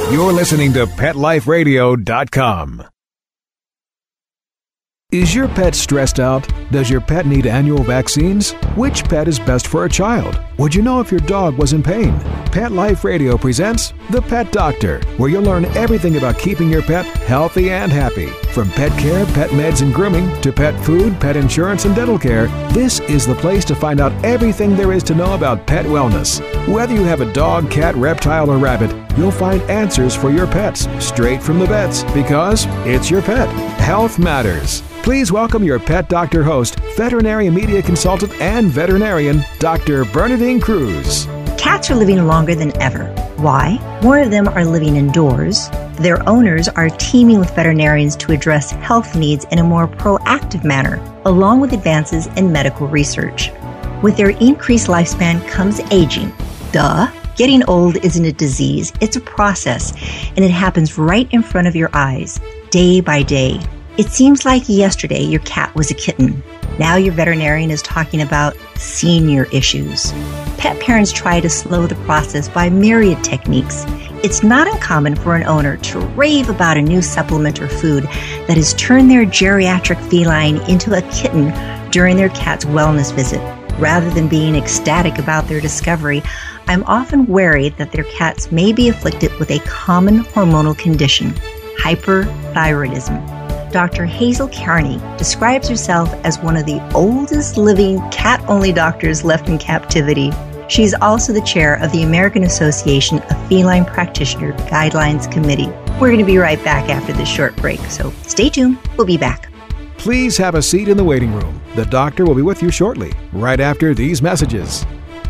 You're listening to PetLifeRadio.com. Is your pet stressed out? Does your pet need annual vaccines? Which pet is best for a child? Would you know if your dog was in pain? Pet Life Radio presents The Pet Doctor, where you'll learn everything about keeping your pet healthy and happy. From pet care, pet meds and grooming, to pet food, pet insurance, and dental care, this is the place to find out everything there is to know about pet wellness. Whether you have a dog, cat, reptile, or rabbit, you'll find answers for your pets straight from the vets, because it's your pet. Health matters. Please welcome your Pet Doctor host, veterinary media consultant and veterinarian, Dr. Bernadine Cruz. Cats are living longer than ever. Why? More of them are living indoors. Their owners are teaming with veterinarians to address health needs in a more proactive manner, along with advances in medical research. With their increased lifespan comes aging. Duh! Getting old isn't a disease, it's a process, and it happens right in front of your eyes, day by day. It seems like yesterday your cat was a kitten. Now your veterinarian is talking about senior issues. Pet parents try to slow the process by myriad techniques. It's not uncommon for an owner to rave about a new supplement or food that has turned their geriatric feline into a kitten during their cat's wellness visit. Rather than being ecstatic about their discovery, I'm often worried that their cats may be afflicted with a common hormonal condition, hyperthyroidism. Dr. Hazel Carney describes herself as one of the oldest living cat-only doctors left in captivity. She's also the chair of the American Association of Feline Practitioner Guidelines Committee. We're going to be right back after this short break, so stay tuned. We'll be back. Please have a seat in the waiting room. The doctor will be with you shortly, right after these messages.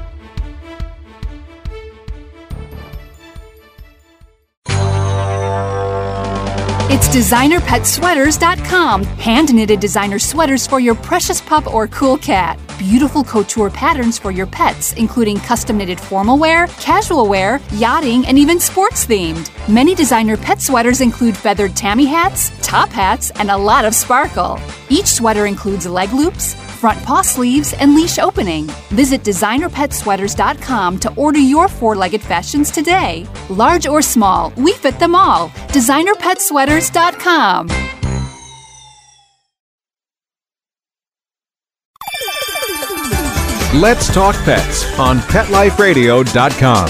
It's DesignerPetSweaters.com. Hand-knitted designer sweaters for your precious pup or cool cat. Beautiful couture patterns for your pets, including custom-knitted formal wear, casual wear, yachting, and even sports-themed. Many designer pet sweaters include feathered tammy hats, top hats, and a lot of sparkle. Each sweater includes leg loops, front paw sleeves, and leash opening. Visit DesignerPetSweaters.com to order your four-legged fashions today. Large or small, we fit them all. DesignerPetSweaters.com. Let's talk pets on PetLifeRadio.com.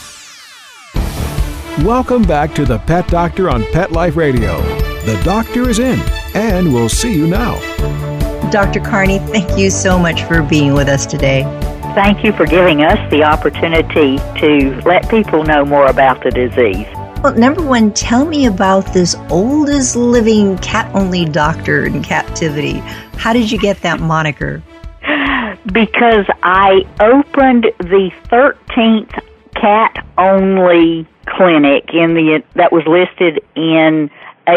Welcome back to the Pet Doctor on Pet Life Radio. The doctor is in, and we'll see you now. Dr. Carney, thank you so much for being with us today. Thank you for giving us the opportunity to let people know more about the disease. Well, number one, tell me about this oldest living cat-only doctor in captivity. How did you get that moniker? Because I opened the 13th cat-only clinic that was listed in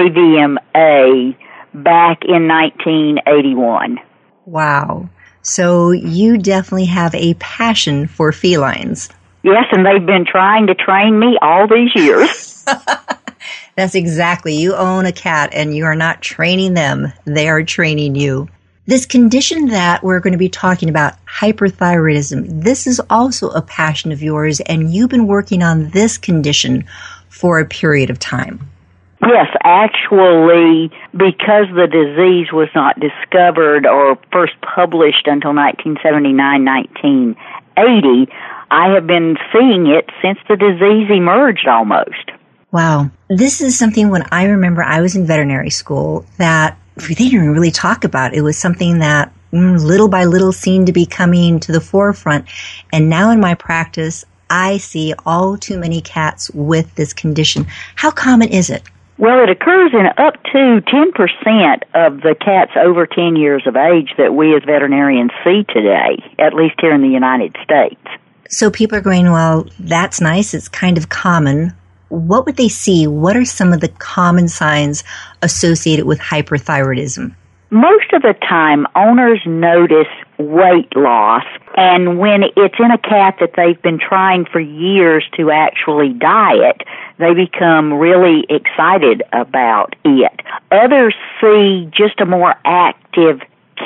AVMA back in 1981. Wow. So you definitely have a passion for felines. Yes, and they've been trying to train me all these years. That's exactly. You own a cat and you are not training them. They are training you. This condition that we're going to be talking about, hyperthyroidism, this is also a passion of yours, and you've been working on this condition for a period of time. Yes, actually, because the disease was not discovered or first published until 1979, 1980, I have been seeing it since the disease emerged almost. Wow. This is something when I remember I was in veterinary school that they didn't really talk about. It was something that little by little seemed to be coming to the forefront. And now in my practice, I see all too many cats with this condition. How common is it? Well, it occurs in up to 10% of the cats over 10 years of age that we as veterinarians see today, at least here in the United States. So people are going, well, that's nice. It's kind of common. What would they see? What are some of the common signs associated with hyperthyroidism? Most of the time, owners notice weight loss, and when it's in a cat that they've been trying for years to actually diet, they become really excited about it. Others see just a more active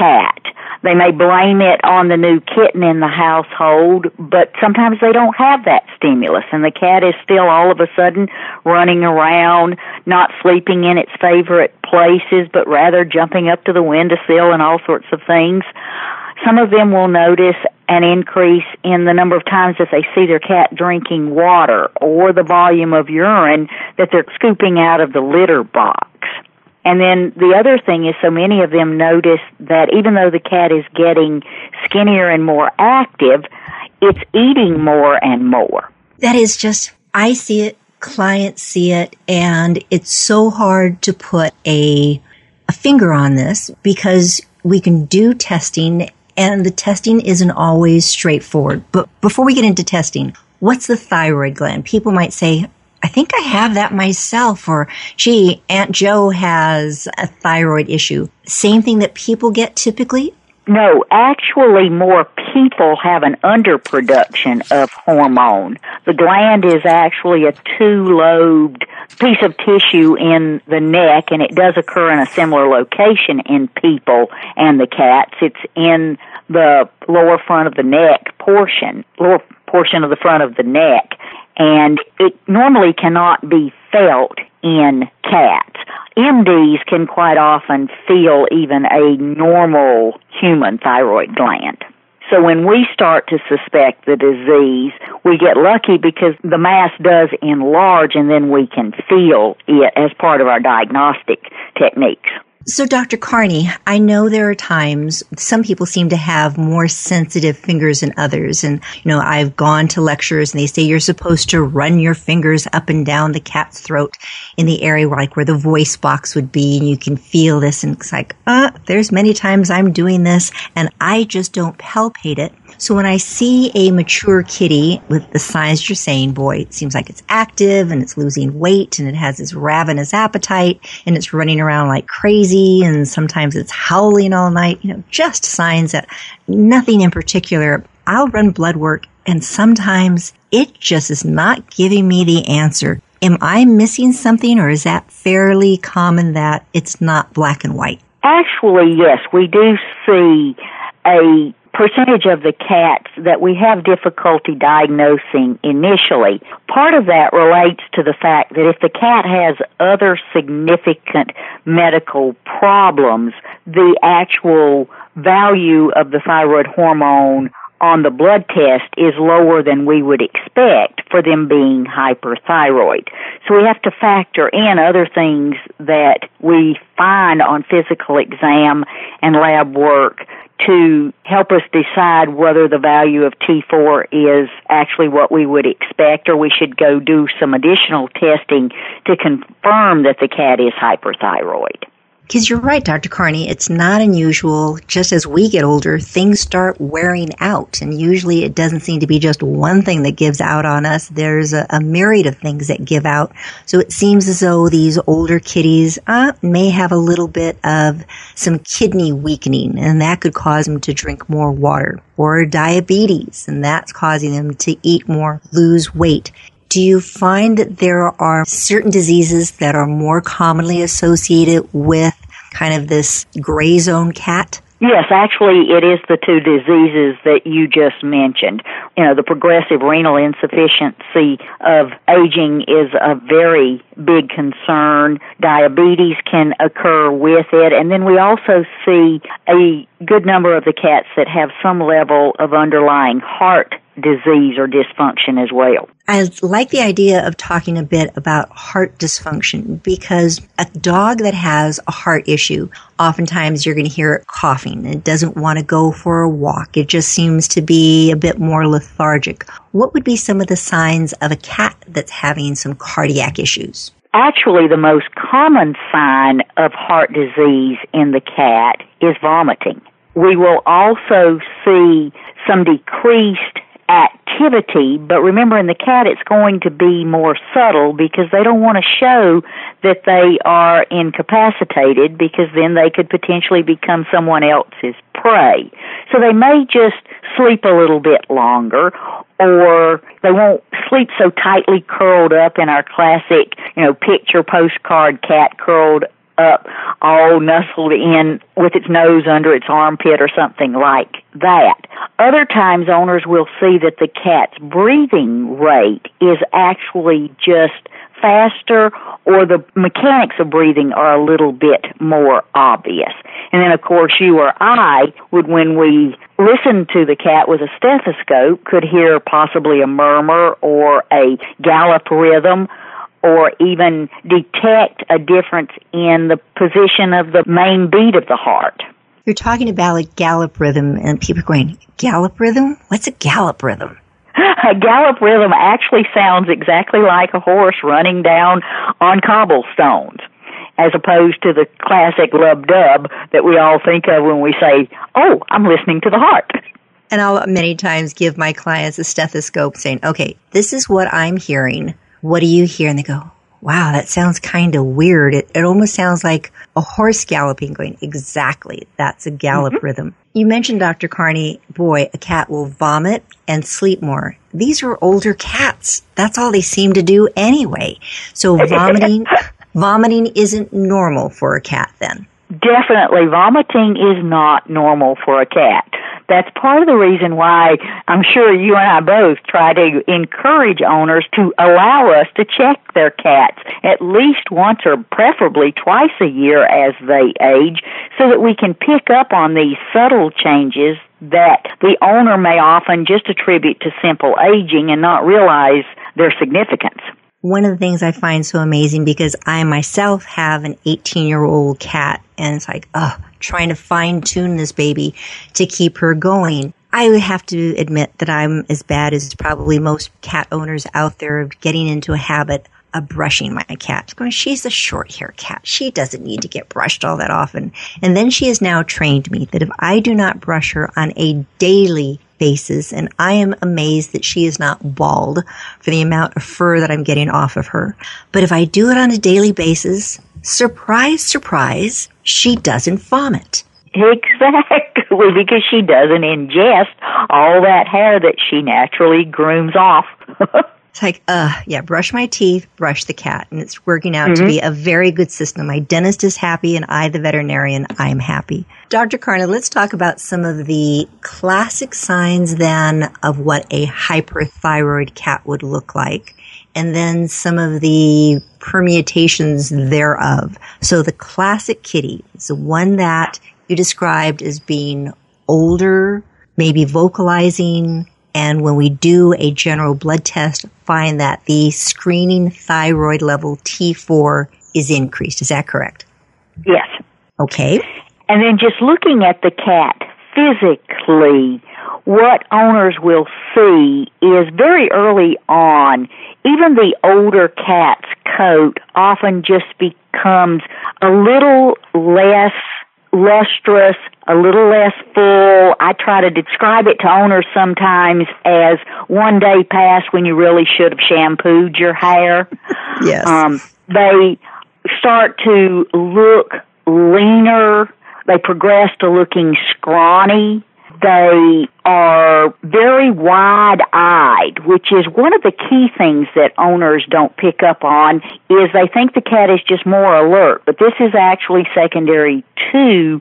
cat. They may blame it on the new kitten in the household, but sometimes they don't have that stimulus, and the cat is still all of a sudden running around, not sleeping in its favorite places, but rather jumping up to the windowsill and all sorts of things. Some of them will notice an increase in the number of times that they see their cat drinking water or the volume of urine that they're scooping out of the litter box. And then the other thing is so many of them notice that even though the cat is getting skinnier and more active, it's eating more and more. That is just, I see it, clients see it, and it's so hard to put a finger on this because we can do testing and the testing isn't always straightforward. But before we get into testing, what's the thyroid gland? People might say, I think I have that myself, or gee, Aunt Joe has a thyroid issue. Same thing that people get typically? No, actually more people have an underproduction of hormone. The gland is actually a two-lobed piece of tissue in the neck, and it does occur in a similar location in people and the cats. It's in the lower front of the neck lower portion of the front of the neck. And it normally cannot be felt in cats. MDs can quite often feel even a normal human thyroid gland. So when we start to suspect the disease, we get lucky because the mass does enlarge and then we can feel it as part of our diagnostic techniques. So, Dr. Carney, I know there are times some people seem to have more sensitive fingers than others. And, I've gone to lectures and they say you're supposed to run your fingers up and down the cat's throat in the area where the voice box would be. And you can feel this. And it's like, there's many times I'm doing this and I just don't palpate it. So when I see a mature kitty with the signs you're saying, boy, it seems like it's active and it's losing weight and it has this ravenous appetite and it's running around like crazy and sometimes it's howling all night, just signs that nothing in particular. I'll run blood work and sometimes it just is not giving me the answer. Am I missing something, or is that fairly common that it's not black and white? Actually, yes, we do see a percentage of the cats that we have difficulty diagnosing initially. Part of that relates to the fact that if the cat has other significant medical problems, the actual value of the thyroid hormone on the blood test is lower than we would expect for them being hyperthyroid. So we have to factor in other things that we find on physical exam and lab work to help us decide whether the value of T4 is actually what we would expect, or we should go do some additional testing to confirm that the cat is hyperthyroid. Because you're right, Dr. Carney, it's not unusual. Just as we get older, things start wearing out. And usually it doesn't seem to be just one thing that gives out on us. There's a myriad of things that give out. So it seems as though these older kitties may have a little bit of some kidney weakening, and that could cause them to drink more water. Or diabetes, and that's causing them to eat more, lose weight. Do you find that there are certain diseases that are more commonly associated with kind of this gray zone cat? Yes, actually, it is the two diseases that you just mentioned. The progressive renal insufficiency of aging is a very big concern. Diabetes can occur with it. And then we also see a good number of the cats that have some level of underlying heart disease or dysfunction as well. I like the idea of talking a bit about heart dysfunction, because a dog that has a heart issue, oftentimes you're going to hear it coughing. It doesn't want to go for a walk. It just seems to be a bit more lethargic. What would be some of the signs of a cat that's having some cardiac issues? Actually, the most common sign of heart disease in the cat is vomiting. We will also see some decreased activity, but remember, in the cat it's going to be more subtle because they don't want to show that they are incapacitated, because then they could potentially become someone else's prey. So they may just sleep a little bit longer, or they won't sleep so tightly curled up in our classic, picture postcard cat curled up, all nestled in with its nose under its armpit or something like that. Other times owners will see that the cat's breathing rate is actually just faster, or the mechanics of breathing are a little bit more obvious. And then, of course, you or I would, when we listen to the cat with a stethoscope, could hear possibly a murmur or a gallop rhythm, or even detect a difference in the position of the main beat of the heart. You're talking about a gallop rhythm, and people are going, gallop rhythm? What's a gallop rhythm? A gallop rhythm actually sounds exactly like a horse running down on cobblestones, as opposed to the classic lub-dub that we all think of when we say, oh, I'm listening to the heart. And I'll many times give my clients a stethoscope saying, okay, this is what I'm hearing. What do you hear? And they go, wow, that sounds kind of weird. It almost sounds like a horse galloping, going, exactly, that's a gallop rhythm. You mentioned, Dr. Carney, boy, a cat will vomit and sleep more. These are older cats. That's all they seem to do anyway. So vomiting isn't normal for a cat then. Definitely, vomiting is not normal for a cat. That's part of the reason why I'm sure you and I both try to encourage owners to allow us to check their cats at least once or preferably twice a year as they age, so that we can pick up on these subtle changes that the owner may often just attribute to simple aging and not realize their significance. One of the things I find so amazing, because I myself have an 18-year-old cat, and it's like, trying to fine-tune this baby to keep her going. I would have to admit that I'm as bad as probably most cat owners out there of getting into a habit of brushing my cat. Going, she's a short-haired cat. She doesn't need to get brushed all that often. And then she has now trained me that if I do not brush her on a daily basis, and I am amazed that she is not bald for the amount of fur that I'm getting off of her. But if I do it on a daily basis, surprise, surprise, she doesn't vomit. Exactly, because she doesn't ingest all that hair that she naturally grooms off. It's like, brush my teeth, brush the cat. And it's working out to be a very good system. My dentist is happy, and I, the veterinarian, I'm happy. Dr. Carney, let's talk about some of the classic signs then of what a hyperthyroid cat would look like, and then some of the permutations thereof. So the classic kitty is the one that you described as being older, maybe vocalizing, and when we do a general blood test, find that the screening thyroid level T4 is increased. Is that correct? Yes. Okay. And then just looking at the cat physically, what owners will see is very early on, even the older cat's coat often just becomes a little less lustrous, a little less full. I try to describe it to owners sometimes as one day past when you really should have shampooed your hair. Yes. They start to look leaner. They progress to looking scrawny. They are very wide-eyed, which is one of the key things that owners don't pick up on, is they think the cat is just more alert. But this is actually secondary to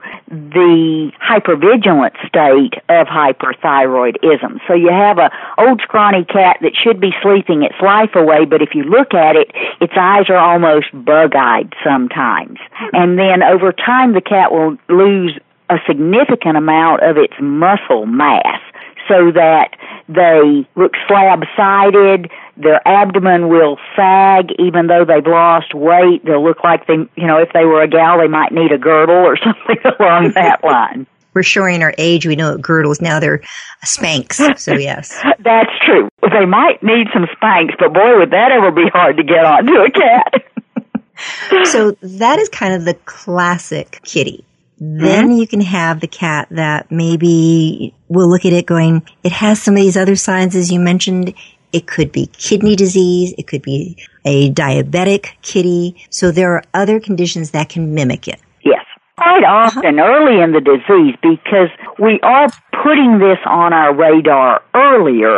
the hypervigilant state of hyperthyroidism. So you have a old scrawny cat that should be sleeping its life away, but if you look at it, its eyes are almost bug-eyed sometimes. And then over time, the cat will lose a significant amount of its muscle mass, so that they look slab-sided, their abdomen will sag even though they've lost weight. They'll look like they, if they were a gal, they might need a girdle or something along that line. We're showing our age. We know girdles. Now they're Spanx, so yes. That's true. They might need some Spanx, but boy, would that ever be hard to get onto a cat. So that is kind of the classic kitty. Then you can have the cat that maybe we'll look at it going, it has some of these other signs, as you mentioned. It could be kidney disease. It could be a diabetic kitty. So there are other conditions that can mimic it. Yes. Quite often early in the disease, because we are putting this on our radar earlier,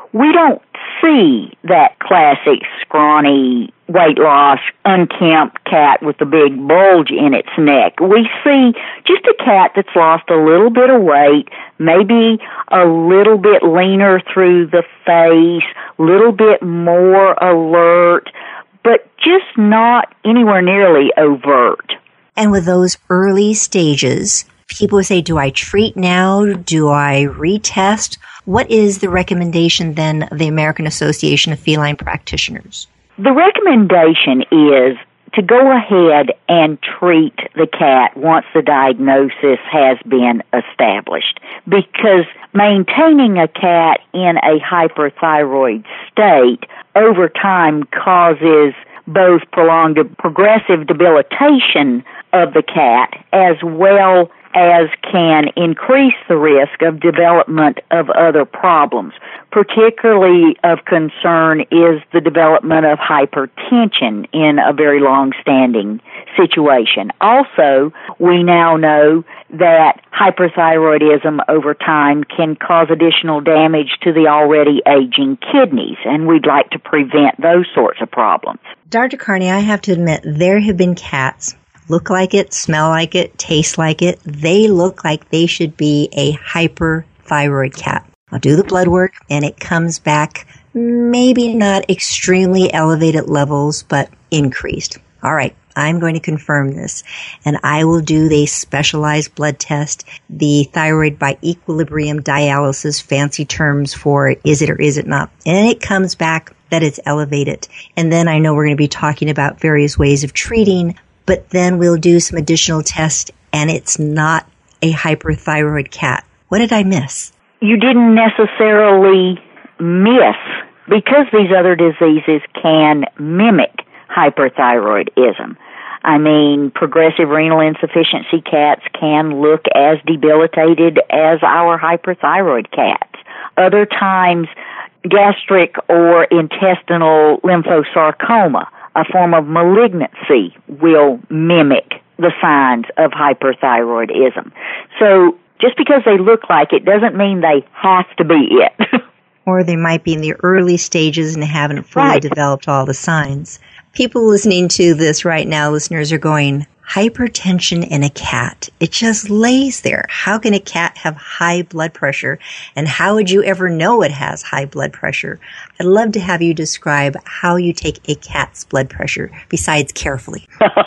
we don't see that classic scrawny, weight loss, unkempt cat with the big bulge in its neck. We see just a cat that's lost a little bit of weight, maybe a little bit leaner through the face, a little bit more alert, but just not anywhere nearly overt. And with those early stages, people say, do I treat now? Do I retest? What is the recommendation then of the American Association of Feline Practitioners? The recommendation is to go ahead and treat the cat once the diagnosis has been established, because maintaining a cat in a hyperthyroid state over time causes both prolonged progressive debilitation of the cat as well as can increase the risk of development of other problems. Particularly of concern is the development of hypertension in a very long-standing situation. Also, we now know that hyperthyroidism over time can cause additional damage to the already aging kidneys, and we'd like to prevent those sorts of problems. Dr. Carney, I have to admit, there have been cats look like it, smell like it, taste like it. They look like they should be a hyperthyroid cat. I'll do the blood work, and it comes back maybe not extremely elevated levels, but increased. All right, I'm going to confirm this, and I will do the specialized blood test, the thyroid by equilibrium dialysis, fancy terms for is it or is it not. And it comes back that it's elevated. And then I know we're going to be talking about various ways of treating, but then we'll do some additional tests, and it's not a hyperthyroid cat. What did I miss? You didn't necessarily miss, because these other diseases can mimic hyperthyroidism. I mean, progressive renal insufficiency cats can look as debilitated as our hyperthyroid cats. Other times, gastric or intestinal lymphosarcoma, a form of malignancy, will mimic the signs of hyperthyroidism. So just because they look like it doesn't mean they have to be it. Or they might be in the early stages and haven't fully developed all the signs. People listening to this right now, listeners, are going, hypertension in a cat. It just lays there. How can a cat have high blood pressure? And how would you ever know it has high blood pressure? I'd love to have you describe how you take a cat's blood pressure, besides carefully.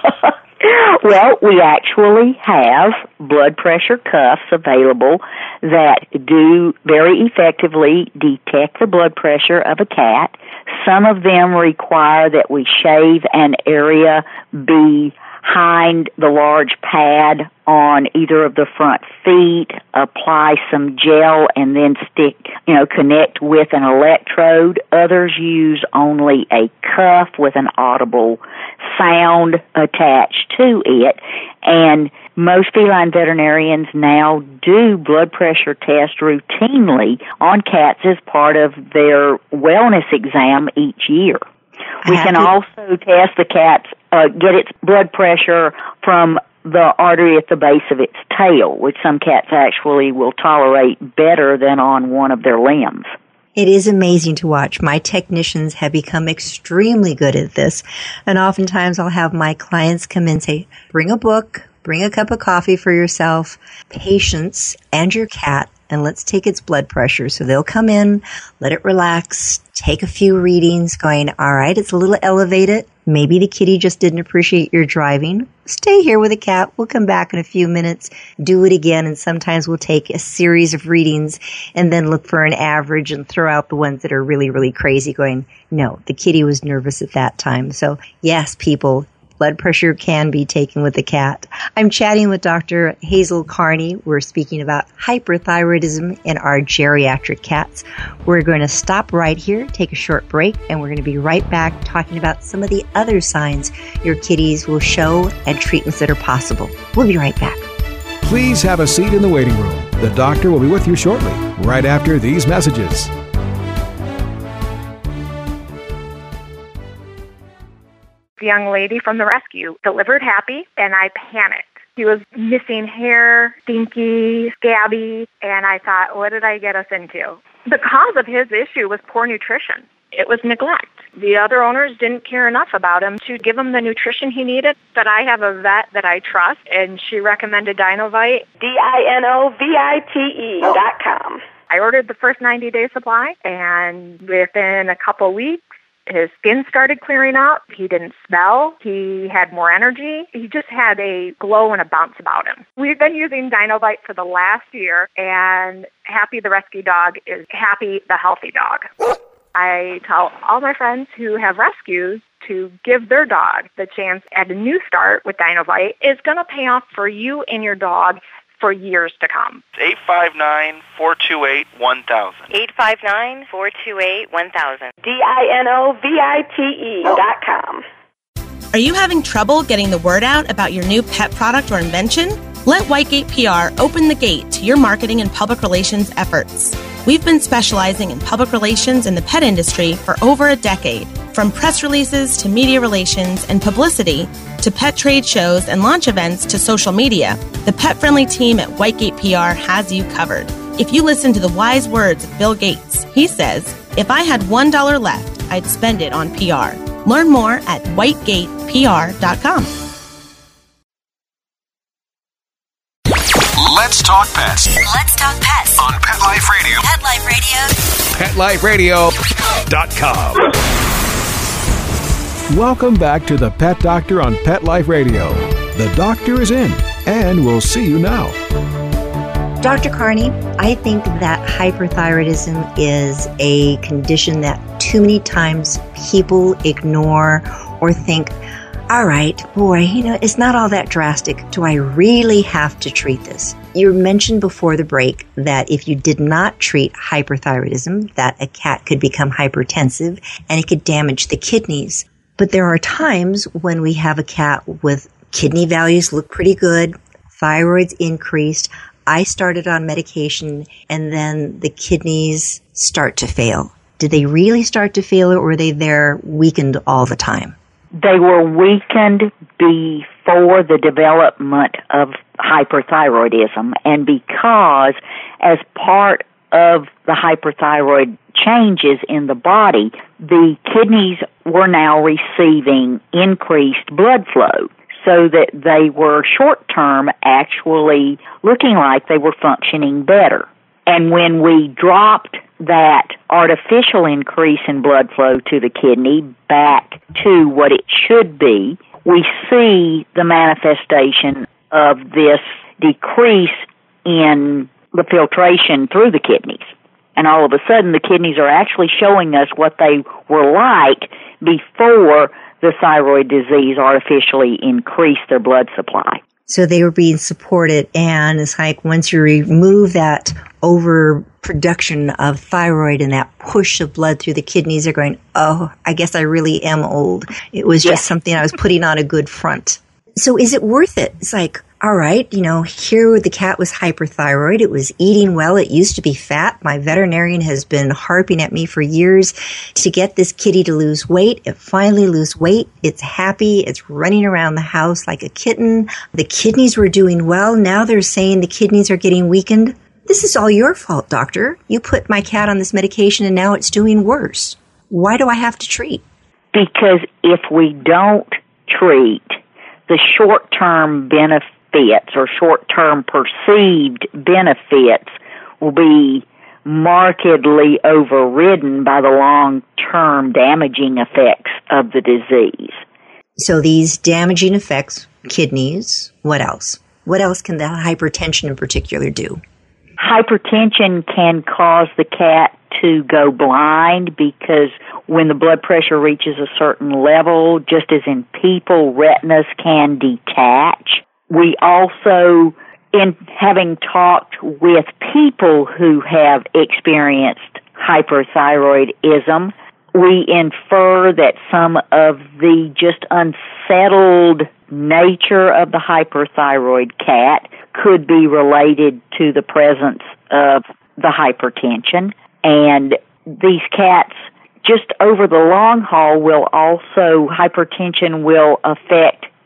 Well, we actually have blood pressure cuffs available that do very effectively detect the blood pressure of a cat. Some of them require that we shave an area behind the large pad on either of the front feet, apply some gel, and then connect with an electrode. Others use only a cuff with an audible sound attached to it. And most feline veterinarians now do blood pressure tests routinely on cats as part of their wellness exam each year. We can also test the cat's, get its blood pressure from the artery at the base of its tail, which some cats actually will tolerate better than on one of their limbs. It is amazing to watch. My technicians have become extremely good at this, and oftentimes I'll have my clients come in and say, bring a book, bring a cup of coffee for yourself, patience, and your cat, and let's take its blood pressure. So they'll come in, let it relax, take a few readings, going, all right, it's a little elevated. Maybe the kitty just didn't appreciate your driving. Stay here with the cat. We'll come back in a few minutes, do it again, and sometimes we'll take a series of readings and then look for an average and throw out the ones that are really, really crazy, going, no, the kitty was nervous at that time. So yes, people, blood pressure can be taken with the cat. I'm chatting with Dr. Hazel Carney. We're speaking about hyperthyroidism in our geriatric cats. We're going to stop right here, take a short break, and we're going to be right back talking about some of the other signs your kitties will show and treatments that are possible. We'll be right back. Please have a seat in the waiting room. The doctor will be with you shortly, right after these messages. The young lady from the rescue delivered happy, and I panicked. He was missing hair, stinky, scabby, and I thought, what did I get us into? The cause of his issue was poor nutrition. It was neglect. The other owners didn't care enough about him to give him the nutrition he needed. But I have a vet that I trust, and she recommended Dinovite. DINOVITE.com. I ordered the first 90-day supply, and within a couple weeks, his skin started clearing up. He didn't smell. He had more energy. He just had a glow and a bounce about him. We've been using Dinovite for the last year, and Happy the rescue dog is Happy the healthy dog. I tell all my friends who have rescues to give their dog the chance at a new start with Dinovite. It's going to pay off for you and your dog for years to come. 859-428-1000. 859-428-1000. DINOVITE.com. Are you having trouble getting the word out about your new pet product or invention? Let Whitegate PR open the gate to your marketing and public relations efforts. We've been specializing in public relations in the pet industry for over a decade. From press releases to media relations and publicity to pet trade shows and launch events to social media, the pet-friendly team at Whitegate PR has you covered. If you listen to the wise words of Bill Gates, he says, "If I had $1 left, I'd spend it on PR." Learn more at whitegatepr.com. Let's talk pets. Let's talk pets On Pet Life Radio. Pet Life Radio. PetLifeRadio.com. Welcome back to the Pet Doctor on Pet Life Radio. The doctor is in, and we'll see you now. Dr. Carney, I think that hyperthyroidism is a condition that too many times people ignore or think, all right, boy, it's not all that drastic. Do I really have to treat this? You mentioned before the break that if you did not treat hyperthyroidism, that a cat could become hypertensive and it could damage the kidneys. But there are times when we have a cat with kidney values look pretty good, thyroid's increased, I started on medication, and then the kidneys start to fail. Did they really start to fail, or were they there weakened all the time? They were weakened before the development of hyperthyroidism, and because as part of the hyperthyroid changes in the body, the kidneys were now receiving increased blood flow, so that they were short-term actually looking like they were functioning better. And when we dropped that artificial increase in blood flow to the kidney back to what it should be, we see the manifestation of this decrease in the filtration through the kidneys. And all of a sudden, the kidneys are actually showing us what they were like before the thyroid disease artificially increased their blood supply. So they were being supported, and it's like once you remove that overproduction of thyroid and that push of blood through the kidneys, they're going, oh, I guess I really am old. It was just something I was putting on a good front. So is it worth it? It's like, all right, here the cat was hyperthyroid. It was eating well. It used to be fat. My veterinarian has been harping at me for years to get this kitty to lose weight. It finally lose weight. It's happy. It's running around the house like a kitten. The kidneys were doing well. Now they're saying the kidneys are getting weakened. This is all your fault, doctor. You put my cat on this medication and now it's doing worse. Why do I have to treat? Because if we don't treat, the short-term benefits or short-term perceived benefits will be markedly overridden by the long-term damaging effects of the disease. So these damaging effects, kidneys, what else? What else can the hypertension in particular do? Hypertension can cause the cat to go blind because when the blood pressure reaches a certain level, just as in people, retinas can detach. We also, in having talked with people who have experienced hyperthyroidism, we infer that some of the just unsettled nature of the hyperthyroid cat could be related to the presence of the hypertension. And these cats, just over the long haul, hypertension will affect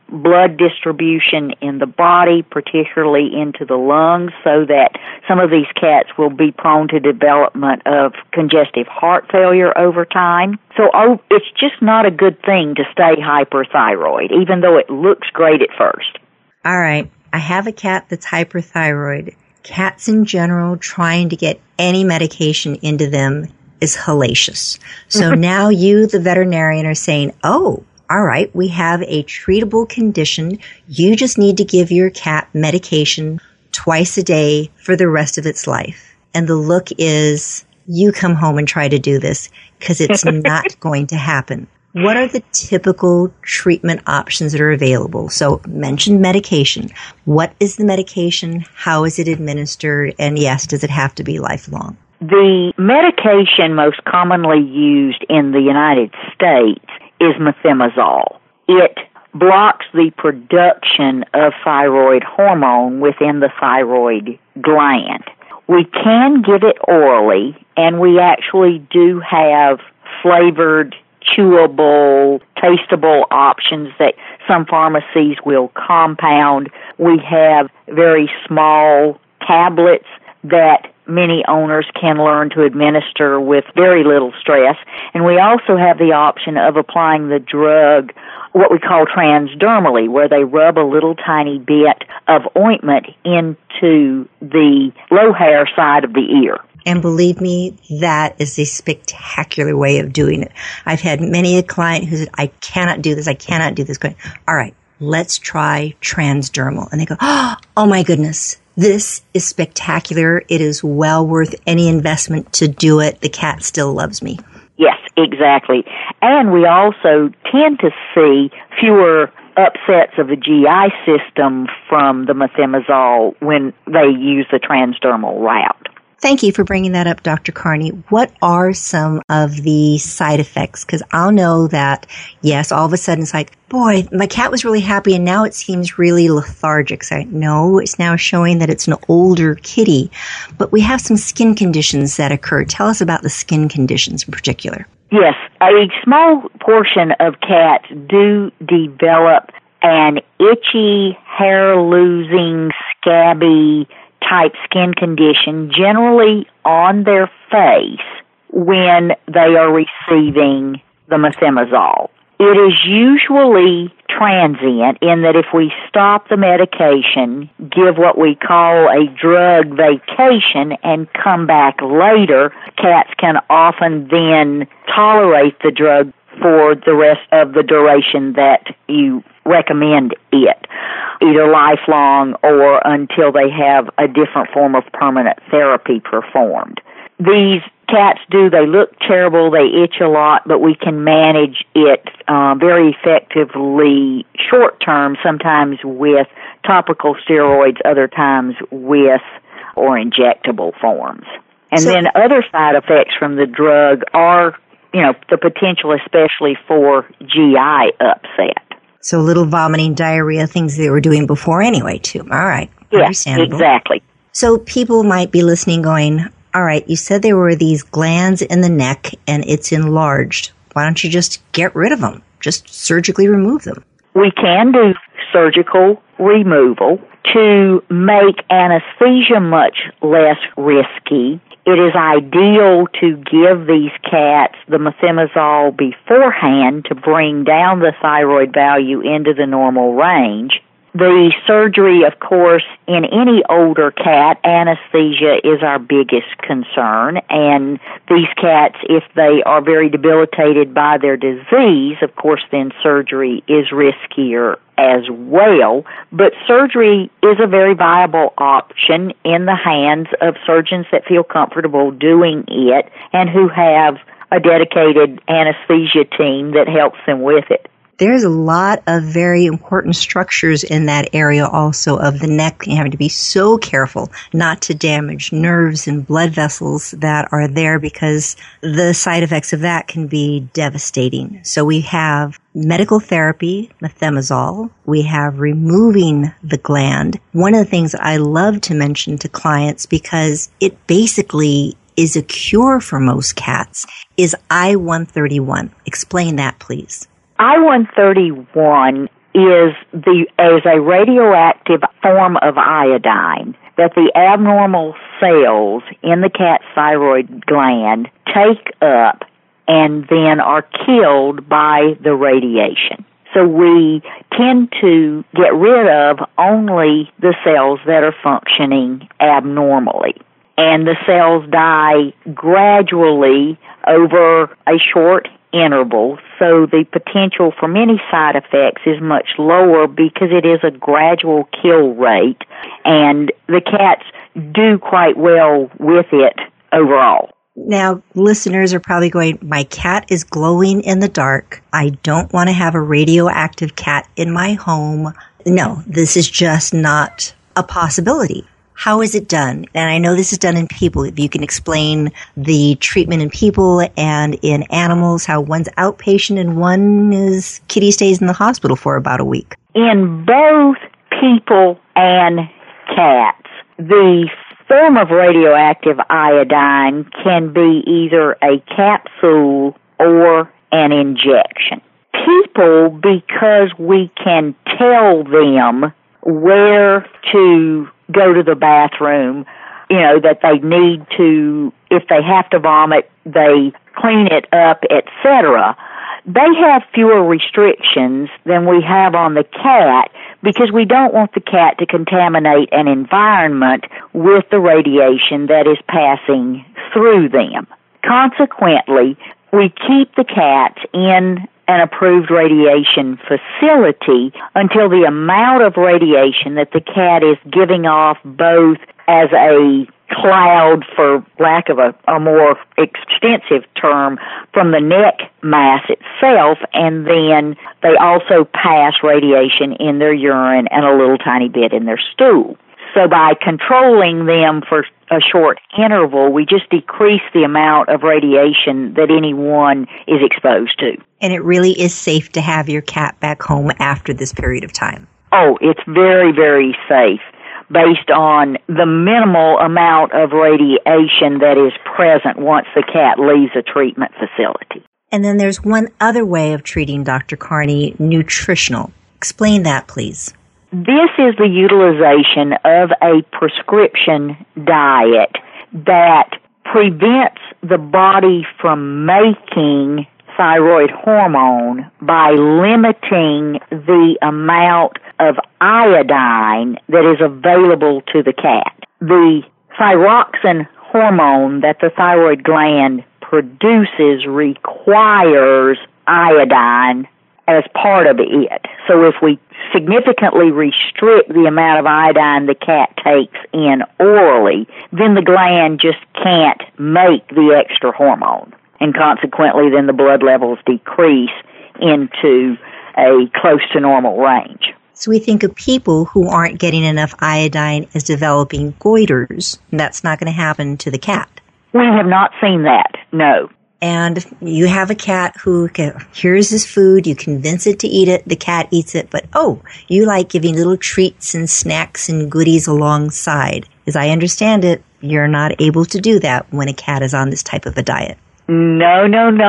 blood distribution in the body, particularly into the lungs, so that some of these cats will be prone to development of congestive heart failure over time. So it's just not a good thing to stay hyperthyroid, even though it looks great at first. All right. I have a cat that's hyperthyroid. Cats in general, trying to get any medication into them is hellacious. So now you, the veterinarian, are saying, oh, all right, we have a treatable condition. You just need to give your cat medication twice a day for the rest of its life. And the look is, you come home and try to do this, because it's not going to happen. What are the typical treatment options that are available? So mention medication. What is the medication? How is it administered? And yes, does it have to be lifelong? The medication most commonly used in the United States is methimazole. It blocks the production of thyroid hormone within the thyroid gland. We can give it orally, and we actually do have flavored, chewable, tasteable options that some pharmacies will compound. We have very small tablets that many owners can learn to administer with very little stress. And we also have the option of applying the drug, what we call transdermally, where they rub a little tiny bit of ointment into the low hair side of the ear. And believe me, that is a spectacular way of doing it. I've had many a client who said, I cannot do this, going, all right, let's try transdermal. And they go, oh my goodness, this is spectacular. It is well worth any investment to do it. The cat still loves me. Yes, exactly. And we also tend to see fewer upsets of the GI system from the methimazole when they use the transdermal route. Thank you for bringing that up, Dr. Carney. What are some of the side effects? Because I'll know that, yes, all of a sudden it's like, boy, my cat was really happy and now it seems really lethargic. So no, it's now showing that it's an older kitty. But we have some skin conditions that occur. Tell us about the skin conditions in particular. Yes, a small portion of cats do develop an itchy, hair-losing, scabby type skin condition, generally on their face, when they are receiving the methimazole. It is usually transient in that if we stop the medication, give what we call a drug vacation, and come back later, cats can often then tolerate the drug for the rest of the duration that you recommend it, either lifelong or until they have a different form of permanent therapy performed. These cats they look terrible, they itch a lot, but we can manage it very effectively short term, sometimes with topical steroids, other times with or injectable forms. And then other side effects from the drug are, the potential especially for GI upset. So a little vomiting, diarrhea, things they were doing before anyway, too. All right. Yes, exactly. So people might be listening going, all right, you said there were these glands in the neck and it's enlarged. Why don't you just get rid of them? Just surgically remove them. We can do surgical removal to make anesthesia much less risky. It is ideal to give these cats the methimazole beforehand to bring down the thyroid value into the normal range. The surgery, of course, in any older cat, anesthesia is our biggest concern. And these cats, if they are very debilitated by their disease, of course, then surgery is riskier as well. But surgery is a very viable option in the hands of surgeons that feel comfortable doing it and who have a dedicated anesthesia team that helps them with it. There's a lot of very important structures in that area also of the neck. You have to be so careful not to damage nerves and blood vessels that are there because the side effects of that can be devastating. So we have medical therapy, methimazole. We have removing the gland. One of the things that I love to mention to clients, because it basically is a cure for most cats, is I-131. Explain that, please. I-131 is as a radioactive form of iodine that the abnormal cells in the cat's thyroid gland take up and then are killed by the radiation. So we tend to get rid of only the cells that are functioning abnormally. And the cells die gradually over a short interval, so the potential for many side effects is much lower because it is a gradual kill rate, and the cats do quite well with it overall. Now, listeners are probably going, my cat is glowing in the dark. I don't want to have a radioactive cat in my home. No, this is just not a possibility. How is it done? And I know this is done in people. If you can explain the treatment in people and in animals, how one's outpatient and one is kitty stays in the hospital for about a week. In both people and cats, the form of radioactive iodine can be either a capsule or an injection. People, because we can tell them where to go to the bathroom, that they need to, if they have to vomit, they clean it up, etc. They have fewer restrictions than we have on the cat because we don't want the cat to contaminate an environment with the radiation that is passing through them. Consequently, we keep the cats in an approved radiation facility until the amount of radiation that the cat is giving off, both as a cloud, for lack of a more extensive term, from the neck mass itself, and then they also pass radiation in their urine and a little tiny bit in their stool. So by controlling them for a short interval, we just decrease the amount of radiation that anyone is exposed to. And it really is safe to have your cat back home after this period of time. Oh, it's very, very safe based on the minimal amount of radiation that is present once the cat leaves a treatment facility. And then there's one other way of treating Dr. Carney, nutritional. Explain that, please. This is the utilization of a prescription diet that prevents the body from making thyroid hormone by limiting the amount of iodine that is available to the cat. The thyroxine hormone that the thyroid gland produces requires iodine as part of it. So if we significantly restrict the amount of iodine the cat takes in orally, then the gland just can't make the extra hormone. And consequently, then the blood levels decrease into a close to normal range. So we think of people who aren't getting enough iodine as developing goiters. That's not going to happen to the cat. We have not seen that, no. And you have a cat who, here's his food, you convince it to eat it, the cat eats it, but you like giving little treats and snacks and goodies alongside. As I understand it, you're not able to do that when a cat is on this type of a diet. No.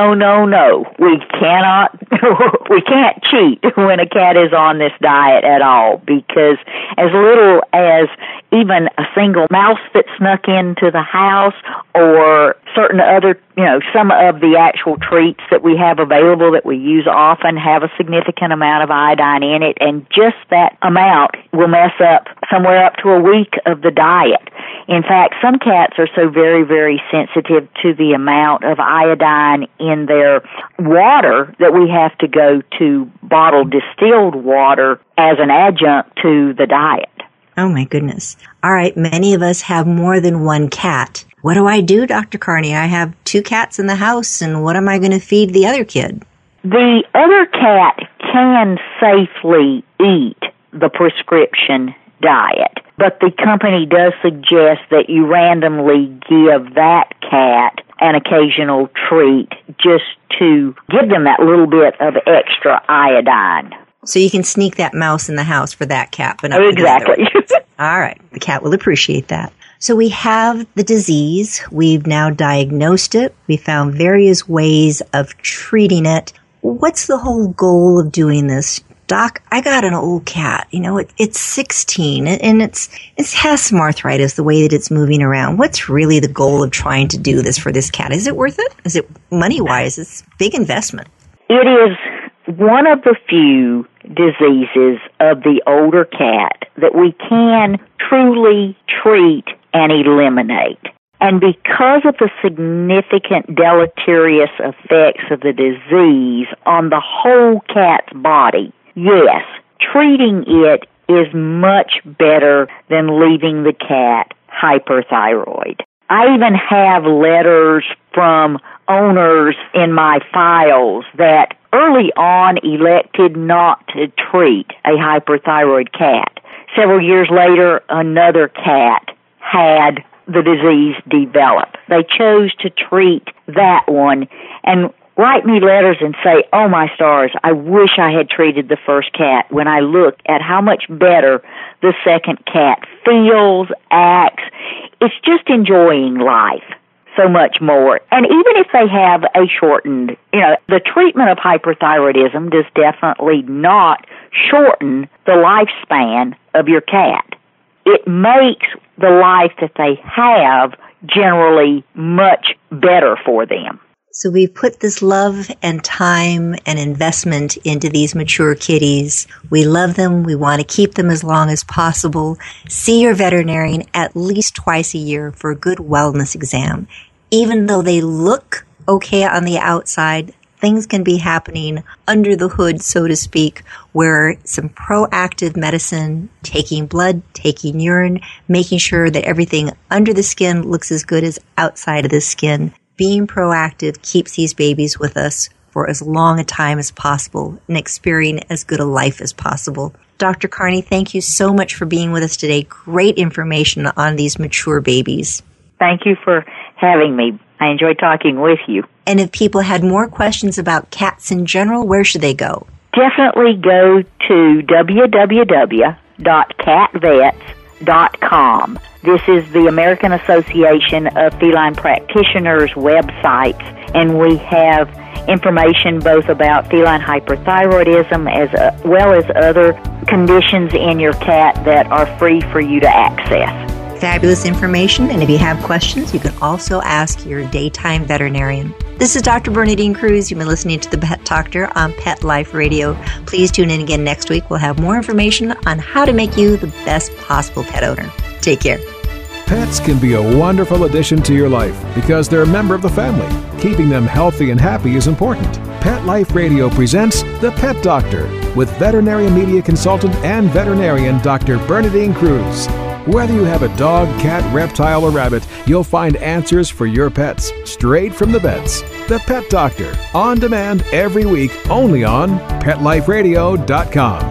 We can't cheat when a cat is on this diet at all, because as little as even a single mouse that snuck into the house or certain other, some of the actual treats that we have available that we use often have a significant amount of iodine in it, and just that amount will mess up somewhere up to a week of the diet. In fact, some cats are so very, very sensitive to the amount of iodine in their water that we have to go to bottled distilled water as an adjunct to the diet. Oh, my goodness. All right, many of us have more than one cat. What do I do, Dr. Carney? I have 2 cats in the house, and what am I going to feed the other kid? The other cat can safely eat the prescription diet, but the company does suggest that you randomly give that cat an occasional treat just to give them that little bit of extra iodine. So you can sneak that mouse in the house for that cat, but not exactly. All right. The cat will appreciate that. So we have the disease. We've now diagnosed it. We found various ways of treating it. What's the whole goal of doing this? Doc, I got an old cat. It's 16 and it has some arthritis, the way that it's moving around. What's really the goal of trying to do this for this cat? Is it worth it? Is it money-wise? It's a big investment. It is one of the few diseases of the older cat that we can truly treat and eliminate. And because of the significant deleterious effects of the disease on the whole cat's body, yes, treating it is much better than leaving the cat hyperthyroid. I even have letters from owners in my files that early on elected not to treat a hyperthyroid cat. Several years later, another cat had the disease develop. They chose to treat that one and write me letters and say, oh my stars, I wish I had treated the first cat, when I look at how much better the second cat feels, acts. It's just enjoying life so much more. And even if they have a shortened, the treatment of hyperthyroidism does definitely not shorten the lifespan of your cat. It makes the life that they have generally much better for them. So we've put this love and time and investment into these mature kitties. We love them. We want to keep them as long as possible. See your veterinarian at least twice a year for a good wellness exam. Even though they look okay on the outside, things can be happening under the hood, so to speak, where some proactive medicine, taking blood, taking urine, making sure that everything under the skin looks as good as outside of the skin. Being proactive keeps these babies with us for as long a time as possible and experiencing as good a life as possible. Dr. Carney, thank you so much for being with us today. Great information on these mature babies. Thank you for having me. I enjoyed talking with you. And if people had more questions about cats in general, where should they go? Definitely go to www.catvets.com. This is the American Association of Feline Practitioners website, and we have information both about feline hyperthyroidism as well as other conditions in your cat that are free for you to access. Fabulous information, and if you have questions, you can also ask your daytime veterinarian. This is Dr. Bernadine Cruz. You've been listening to The Pet Doctor on Pet Life Radio. Please tune in again next week. We'll have more information on how to make you the best possible pet owner. Take care. Pets can be a wonderful addition to your life because they're a member of the family. Keeping them healthy and happy is important. Pet Life Radio presents The Pet Doctor with veterinary media consultant and veterinarian Dr. Bernadine Cruz. Whether you have a dog, cat, reptile, or rabbit, you'll find answers for your pets straight from the vets. The Pet Doctor, on demand every week, only on PetLifeRadio.com.